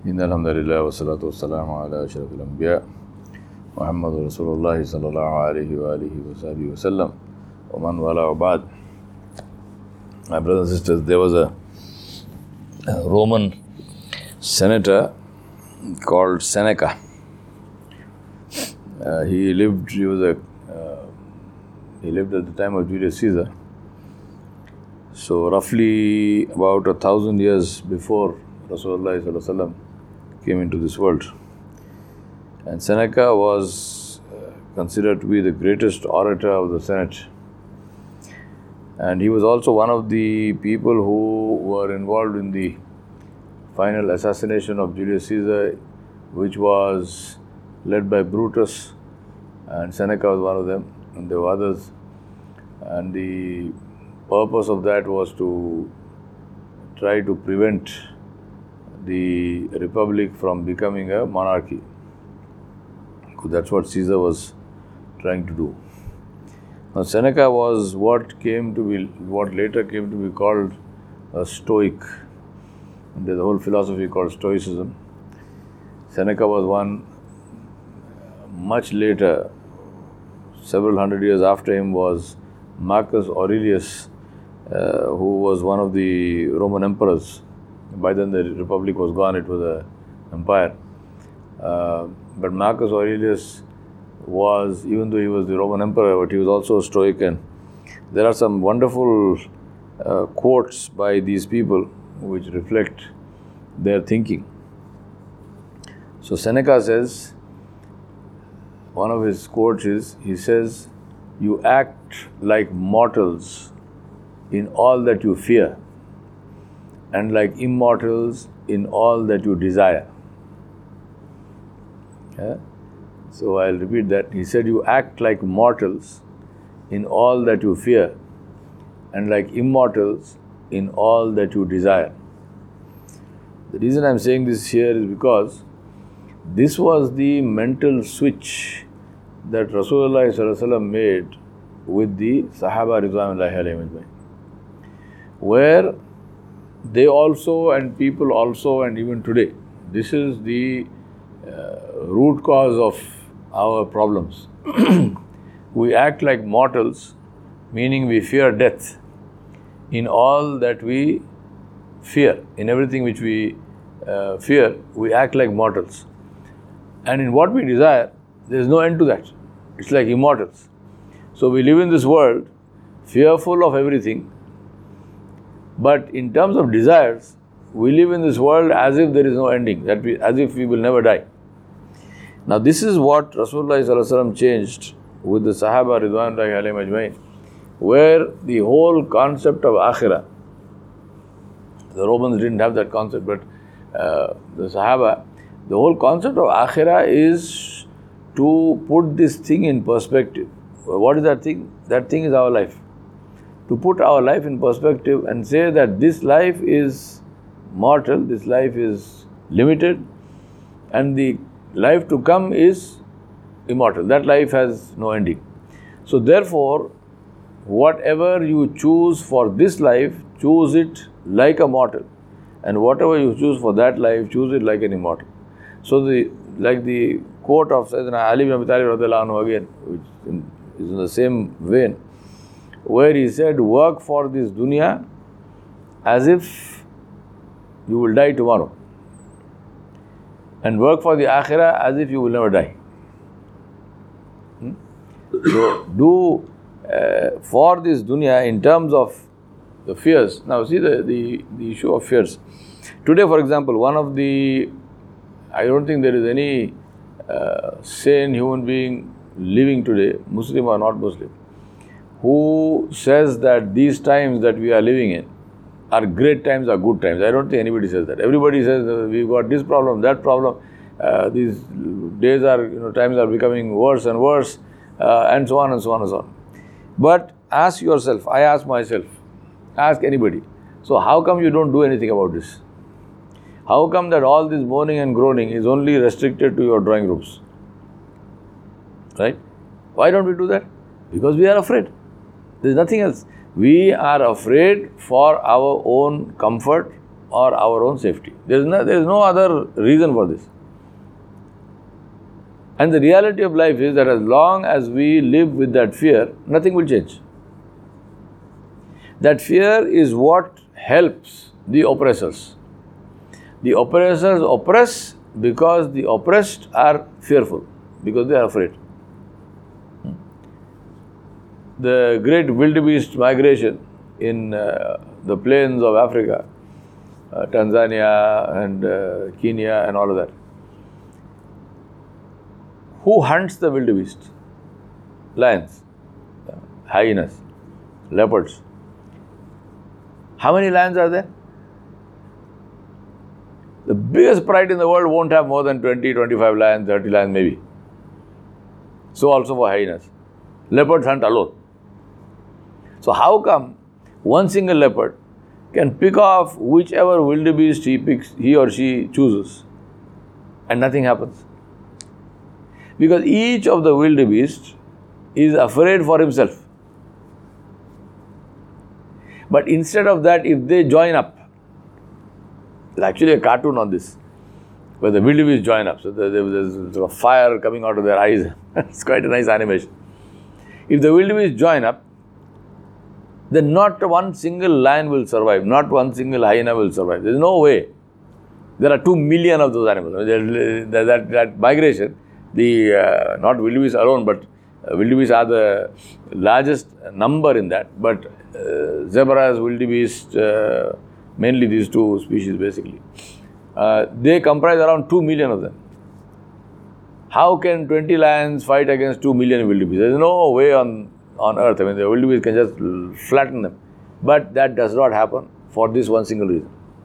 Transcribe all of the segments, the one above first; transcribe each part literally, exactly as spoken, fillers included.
إن الحمد لله والصلاة والسلام على أشرف الأنبياء محمد رسول الله صلى الله عليه وآله وصحبه وسلم ومن والاه وبعد. My brothers and sisters, there was a, a Roman senator called Seneca. Uh, he lived. He was a. Uh, he lived at the time of Julius Caesar. So roughly about a thousand years before Rasulullah sallallahu alaihi wasallam came into this world. And Seneca was uh, considered to be the greatest orator of the Senate. And he was also one of the people who were involved in the final assassination of Julius Caesar, which was led by Brutus, and Seneca was one of them, and there were others. And the purpose of that was to try to prevent the republic from becoming a monarchy. That's what Caesar was trying to do. Now Seneca was what came to be, what later came to be called a Stoic. And there's a whole philosophy called Stoicism. Seneca was one much later, several hundred years after him, was Marcus Aurelius, uh, who was one of the Roman emperors. By then the republic was gone, it was an empire. Uh, but Marcus Aurelius was, even though he was the Roman emperor, but he was also a Stoic. And there are some wonderful uh, quotes by these people which reflect their thinking. So Seneca says, one of his quotes is, he says, "You act like mortals in all that you fear, and like immortals in all that you desire." Yeah? So I'll repeat that. He said, "You act like mortals in all that you fear, and like immortals in all that you desire." The reason I'm saying this here is because this was the mental switch that Rasulullah sallallahu alaihi wasallam made with the Sahaba Ridwanullahi alayhim ajmain, where they also, and people also, and even today, this is the uh, root cause of our problems. We act like mortals, meaning we fear death in all that we fear. In everything which we uh, fear, we act like mortals. And in what we desire, there is no end to that. It's like immortals. So we live in this world fearful of everything. But in terms of desires, we live in this world as if there is no ending, that we, as if we will never die. Now this is what Rasulullah sallallahu alaihi wasallam changed with the Sahaba Ridwanullahi alayhim ajmain, where the whole concept of Akhirah, the Romans didn't have that concept, but uh, the Sahaba, the whole concept of Akhirah is to put this thing in perspective. What is that thing? That thing is our life. To put our life in perspective and say that this life is mortal, this life is limited, and the life to come is immortal. That life has no ending. So therefore, whatever you choose for this life, choose it like a mortal. And whatever you choose for that life, choose it like an immortal. So the like the quote of Sayyidina Ali ibn Abi Talib radhiyallahu anhu again, which is in the same vein, where he said, "Work for this dunya as if you will die tomorrow, and work for the akhirah as if you will never die." Hmm? So do uh, for this dunya in terms of the fears. Now see the, the, the issue of fears. Today, for example, one of the, I don't think there is any uh, sane human being living today, Muslim or not Muslim, who says that these times that we are living in are great times, are good times. I don't think anybody says that. Everybody says uh, we've got this problem, that problem. Uh, these days are, you know, times are becoming worse and worse, uh, and so on and so on and so on. But ask yourself, I ask myself, ask anybody. So how come you don't do anything about this? How come that all this moaning and groaning is only restricted to your drawing rooms? Right? Why don't we do that? Because we are afraid. There is nothing else. We are afraid for our own comfort, or our own safety. There is no, there is no other reason for this. And the reality of life is that as long as we live with that fear, nothing will change. That fear is what helps the oppressors. The oppressors oppress because the oppressed are fearful, because they are afraid. The great wildebeest migration in uh, the plains of Africa, uh, Tanzania and uh, Kenya and all of that. Who hunts the wildebeest? Lions, hyenas, leopards. How many lions are there? The biggest pride in the world won't have more than twenty, twenty-five lions, thirty lions maybe. So also for hyenas. Leopards hunt alone. So how come one single leopard can pick off whichever wildebeest he picks, he or she chooses, and nothing happens? Because each of the wildebeest is afraid for himself. But instead of that, if they join up, there's actually a cartoon on this, where the wildebeest join up. So there's a fire coming out of their eyes. It's quite a nice animation. If the wildebeest join up, then not one single lion will survive, not one single hyena will survive. There's no way. There are two million of those animals. That, that, that migration, the uh, not wildebeest alone, but uh, wildebeest are the largest number in that. But uh, zebras, wildebeest, uh, mainly these two species basically, uh, they comprise around two million of them. How can twenty lions fight against two million wildebeest? There is no way on, on earth. I mean, the wildebeest can just flatten them. But that does not happen for this one single reason.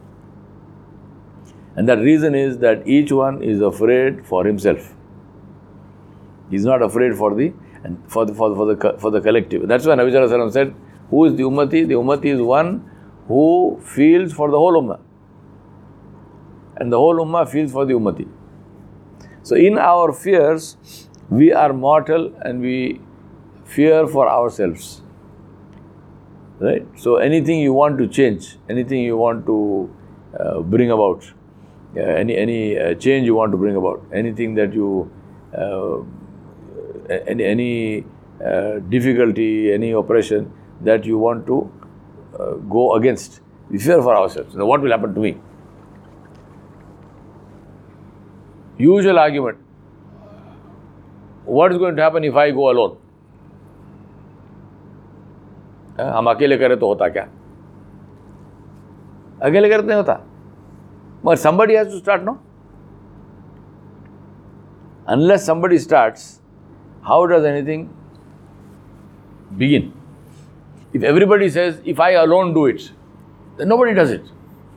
And that reason is that each one is afraid for himself. He is not afraid for the and for the for the, for the, for the collective. That's why Nabi Sallallahu Alaihi Wasallam said, who is the ummati? The ummati is one who feels for the whole ummah. And the whole ummah feels for the ummati. So in our fears, we are mortal and we fear for ourselves. Right? So anything you want to change, anything you want to uh, bring about, uh, any any uh, change you want to bring about, anything that you, uh, any, any uh, difficulty, any oppression that you want to uh, go against, we fear for ourselves. Now what will happen to me? Usual argument. What is going to happen if I go alone? हम अकेले करें तो होता क्या? अकेले करते नहीं होता. But somebody has to start, no? Unless somebody starts, how does anything begin? If everybody says, if I alone do it, then nobody does it.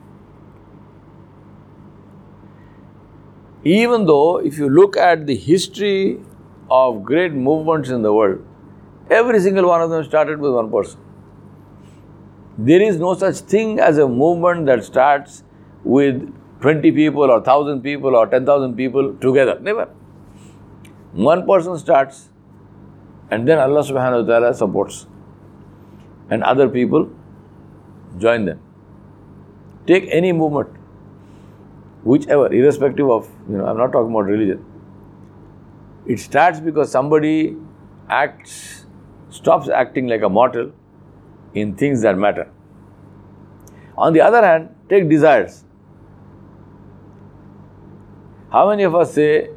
Even though, if you look at the history of great movements in the world, every single one of them started with one person. There is no such thing as a movement that starts with twenty people or one thousand people or ten thousand people together. Never. One person starts and then Allah subhanahu wa ta'ala supports. And other people join them. Take any movement, whichever, irrespective of, you know, I'm not talking about religion. It starts because somebody acts, stops acting like a mortal in things that matter. On the other hand, take desires. How many of us say,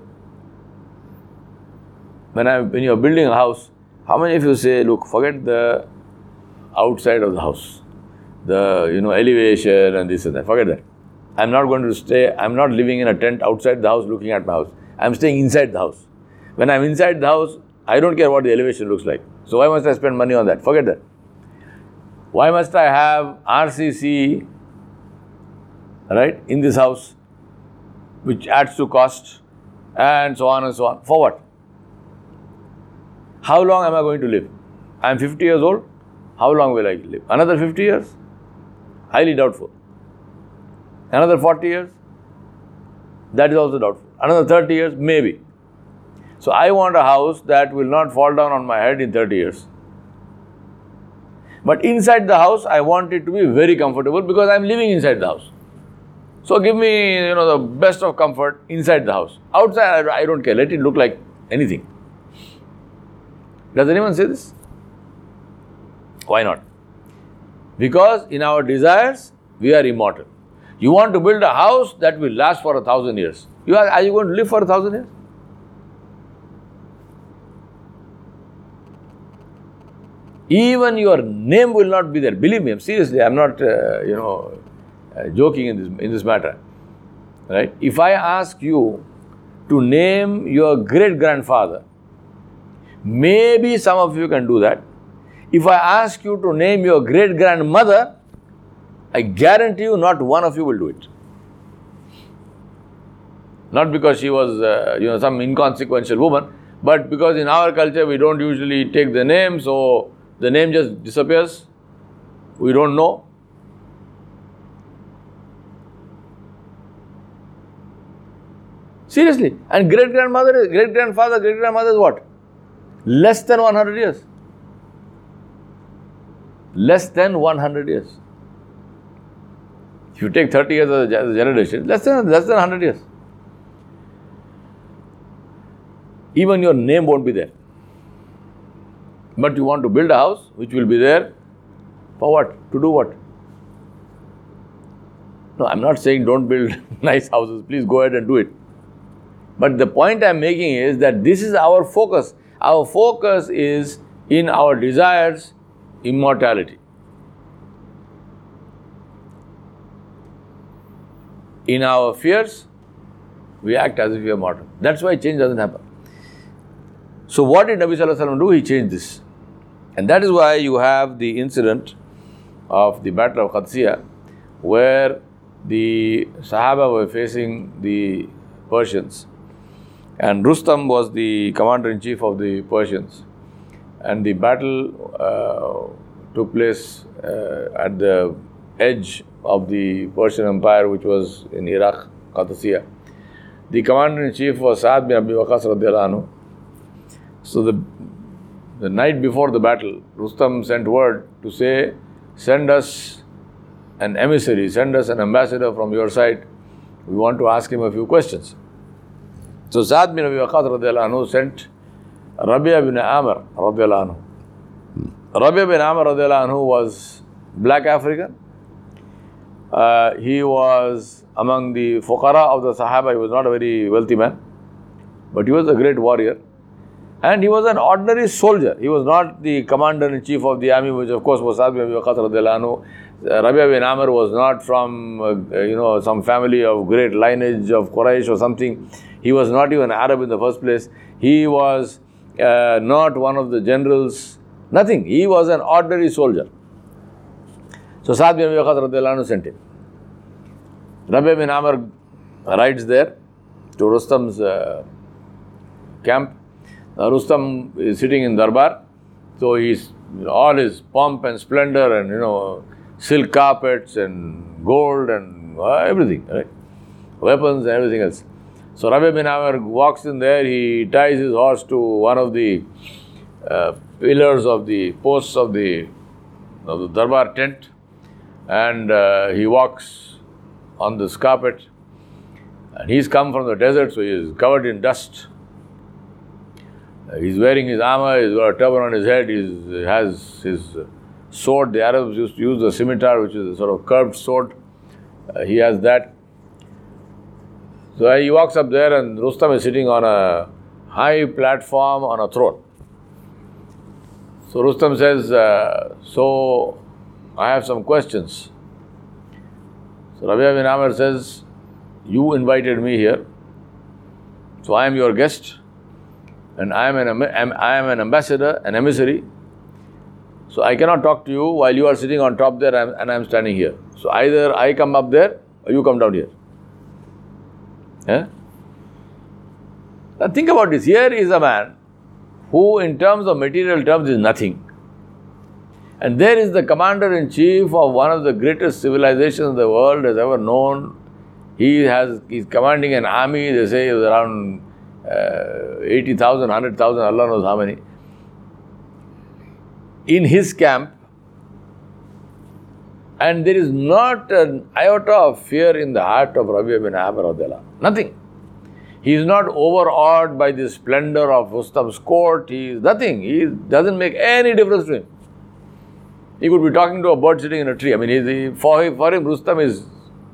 when, I, when you're building a house, how many of you say, look, forget the outside of the house, the, you know, elevation and this and that, forget that. I'm not going to stay, I'm not living in a tent outside the house looking at my house. I'm staying inside the house. When I'm inside the house, I don't care what the elevation looks like. So why must I spend money on that? Forget that. Why must I have R C C, right, in this house, which adds to cost, and so on and so on. For what? How long am I going to live? I'm fifty years old. How long will I live? Another fifty years? Highly doubtful. Another forty years? That is also doubtful. Another thirty years? Maybe. So I want a house that will not fall down on my head in thirty years. But inside the house, I want it to be very comfortable because I am living inside the house. So give me, you know, the best of comfort inside the house. Outside, I don't care. Let it look like anything. Does anyone say this? Why not? Because in our desires, we are immortal. You want to build a house that will last for a thousand years. You are, are you going to live for a thousand years? Even your name will not be there. Believe me, seriously, I'm not, uh, you know, uh, joking in this in this matter. Right? If I ask you to name your great grandfather, maybe some of you can do that. If I ask you to name your great grandmother, I guarantee you not one of you will do it. Not because she was, uh, you know, some inconsequential woman, but because in our culture we don't usually take the name, so the name just disappears. We don't know. Seriously. And great grandmother, great grandfather, great grandmother is what? Less than one hundred years. Less than one hundred years. If you take thirty years as a generation, less than, less than one hundred years. Even your name won't be there. But you want to build a house which will be there for what? To do what? No, I'm not saying don't build nice houses. Please go ahead and do it. But the point I'm making is that this is our focus. Our focus is in our desires, immortality. In our fears, we act as if we are mortal. That's why change doesn't happen. So what did Nabi Sallallahu Alaihi Wasallam do? He changed this. And that is why you have the incident of the Battle of Qadisiyah, where the Sahaba were facing the Persians. And Rustam was the commander-in-chief of the Persians. And the battle uh, took place uh, at the edge of the Persian Empire, which was in Iraq, Qadisiyah. The commander-in-chief was Sa'ad bin Abi Waqqas radiyallahu anhu. So the, the night before the battle, Rustam sent word to say, send us an emissary, send us an ambassador from your side. We want to ask him a few questions. So Sa'ad bin Abi Waqqas radiyallahu anhu sent Rabi'a bin Amr radiyallahu anhu. Rabi'a bin Amr radiyallahu anhu was black African. Uh, he was among the fuqara of the Sahaba. He was not a very wealthy man, but he was a great warrior. And he was an ordinary soldier. He was not the commander-in-chief of the army, which of course was Sa'ad bin Abi Waqqas radiyallahu anhu. Uh, Rabi'a bin Amr was not from, uh, you know, some family of great lineage of Quraysh or something. He was not even Arab in the first place. He was uh, not one of the generals. Nothing. He was an ordinary soldier. So Sa'ad bin Abi Waqqas radiyallahu anhu sent him. Rabi'a bin Amr rides there to Rustam's uh, camp. Uh, Rustam is sitting in Darbar, so he's you know, all his pomp and splendor and you know silk carpets and gold and uh, everything, right? Weapons and everything else. So Rabi'a bin Amr walks in there. He ties his horse to one of the uh, pillars of the posts of the of the Darbar tent, and uh, he walks on this carpet. And he's come from the desert, so he is covered in dust. He's wearing his armor, he's got a turban on his head, he has his sword. The Arabs used to use the scimitar, which is a sort of curved sword. Uh, he has that. So he walks up there and Rustam is sitting on a high platform on a throne. So Rustam says, uh, so I have some questions. So Rabi'a bin Amr says, you invited me here, so I am your guest. And I am, an, I am an ambassador, an emissary. So I cannot talk to you while you are sitting on top there and I am standing here. So either I come up there or you come down here. Yeah? Now think about this. Here is a man who in terms of material terms is nothing. And there is the commander-in-chief of one of the greatest civilizations the world has ever known. He has, he's commanding an army, they say it was around Uh, eighty thousand, one hundred thousand, Allah knows how many. In his camp, And there is not an iota of fear in the heart of Rabi'a bin Amir radiallahu anhu. Nothing. He is not overawed by the splendor of Rustam's court. He is nothing. He doesn't make any difference to him. He could be talking to a bird sitting in a tree. I mean, he, for, him, for him, Rustam is...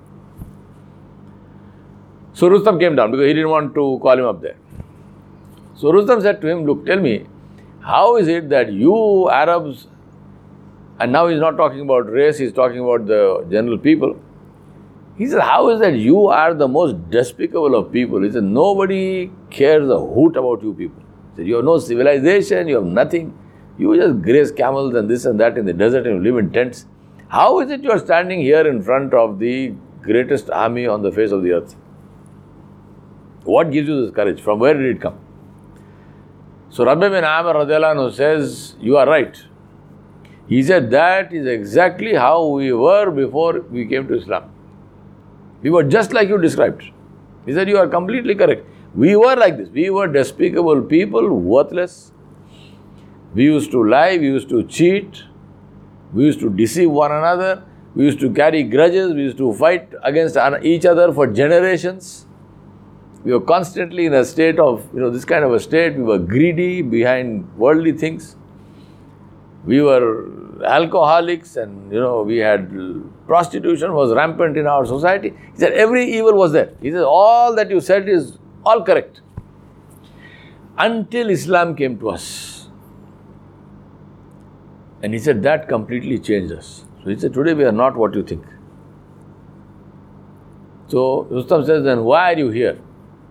So Rustam came down because he didn't want to call him up there. So Rustam said to him, look, tell me, how is it that you Arabs, and now he's not talking about race, he's talking about the general people. He said, how is that you are the most despicable of people? He said, nobody cares a hoot about you people. He said, you have no civilization, you have nothing. You just graze camels and this and that in the desert and you live in tents. How is it you are standing here in front of the greatest army on the face of the earth? What gives you this courage? From where did it come? So Rabi'a bin Amir radiallahu anhu says, you are right. He said, that is exactly how we were before we came to Islam. We were just like you described. He said, you are completely correct. We were like this. We were despicable people, worthless. We used to lie, we used to cheat, we used to deceive one another, we used to carry grudges, we used to fight against each other for generations. We were constantly in a state of, you know, this kind of a state. We were greedy behind worldly things. We were alcoholics and, you know, we had prostitution was rampant in our society. He said, every evil was there. He said, all that you said is all correct. Until Islam came to us. And he said, that completely changed us. So he said, today we are not what you think. So Rustam says, then why are you here?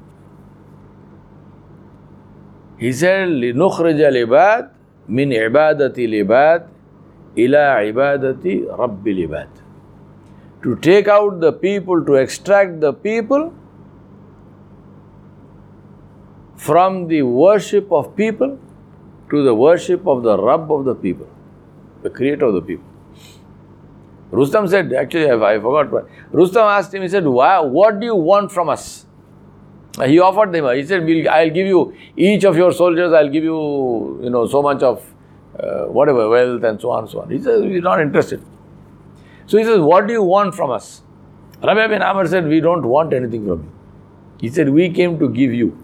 He said, لِنُخْرِجَ الْعِبَادِ مِنْ عِبَادَةِ الْعِبَادِ إِلَىٰ عِبَادَةِ رَبِّ الْعِبَادِ. To take out the people, to extract the people from the worship of people to the worship of the Rabb of the people, the creator of the people. Rustam said, actually I, I forgot, but Rustam asked him, he said, Why, what do you want from us? He offered them, he said, we'll, I'll give you, each of your soldiers, I'll give you, you know, so much of uh, whatever, wealth and so on and so on. He says, we're not interested. So he says, what do you want from us? Rabi'a bin Amir said, we don't want anything from you. He said, we came to give you.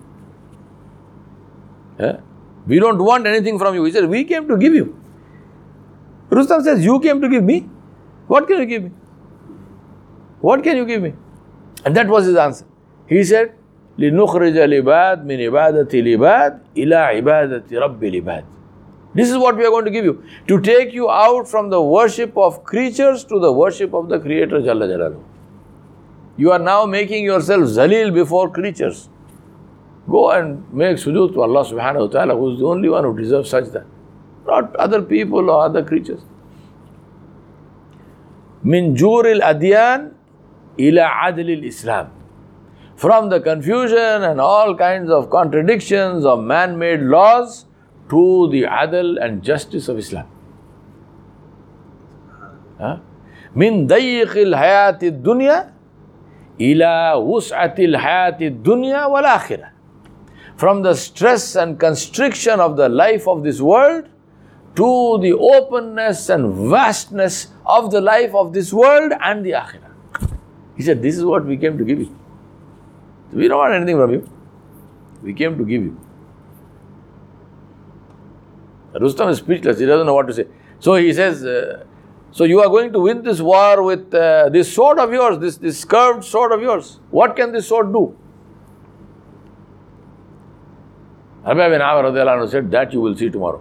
Yeah? We don't want anything from you. He said, we came to give you. Rustam says, you came to give me? What can you give me? What can you give me? And that was his answer. He said, لِنُخْرِجَ الْعِبَادِ مِنْ عِبَادَةِ الْعِبَادِ إِلَىٰ عِبَادَةِ رَبِّ الْعِبَادِ. This is what we are going to give you. To take you out from the worship of creatures to the worship of the Creator Jalla Jalaluhu. You are now making yourself zaleel before creatures. Go and make sujood to Allah subhanahu wa ta'ala, who is the only one who deserves sajda. Not other people or other creatures. Min juril adyan ila adlil Islam. From the confusion and all kinds of contradictions of man-made laws to the adl and justice of Islam. Min dayiqil hayati dunya ila wus'atil hayati dunya wal akhirah. From the stress and constriction of the life of this world to the openness and vastness of the life of this world and the akhirah. He said, this is what we came to give you. We don't want anything from you. We came to give you. Rustam is speechless. He doesn't know what to say. So he says, uh, so you are going to win this war with uh, this sword of yours, this, this curved sword of yours. What can this sword do? Rabi'a bin Amir radiallahu anhu said, that you will see tomorrow.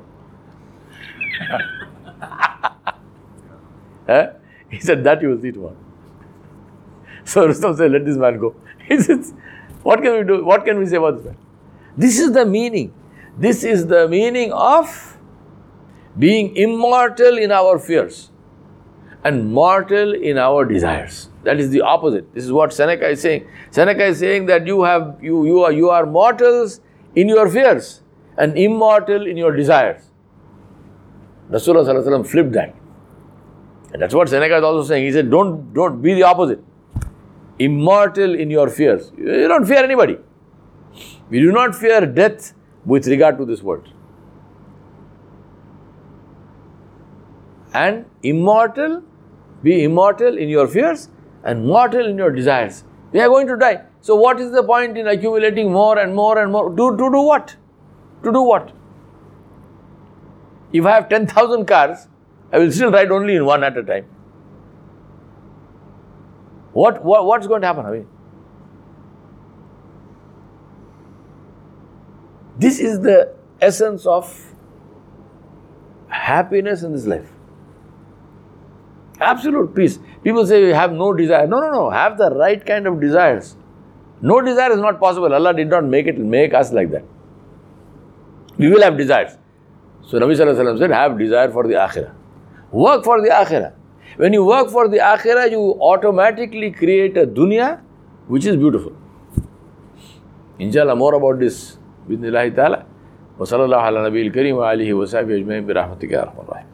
eh? He said, that you will see tomorrow. So Rustam said, let this man go. He says, what can we do? What can we say about this man? This is the meaning. This is the meaning of being immortal in our fears and mortal in our desires. That is the opposite. This is what Seneca is saying. Seneca is saying that you have you you are you are mortals in your fears and immortal in your desires. Rasulullah sallallahu alaihi wasallam flipped that. And that's what Seneca is also saying. He said, don't, don't be the opposite. Immortal in your fears. You don't fear anybody. We do not fear death with regard to this world. And immortal Be immortal in your fears and mortal in your desires. We are going to die. So what is the point in accumulating more and more and more? To, to do what? To do what? If I have ten thousand cars, I will still ride only in one at a time. What, what what's going to happen? I mean, this is the essence of happiness in this life. Absolute peace. People say you have no desire. No, no, no. Have the right kind of desires. No desire is not possible. Allah did not make it, make us like that. We will have desires. So Nabi Sallallahu Alaihi Wasallam said, have desire for the akhirah. Work for the akhirah. When you work for the akhirah, you automatically create a dunya which is beautiful. Inshallah, more about this. Bismillahi ta'ala. Wa sallallahu ala nabiyil kareem wa alihi wa sahbihi ajma'in bi rahmatika ya arhamar rahim.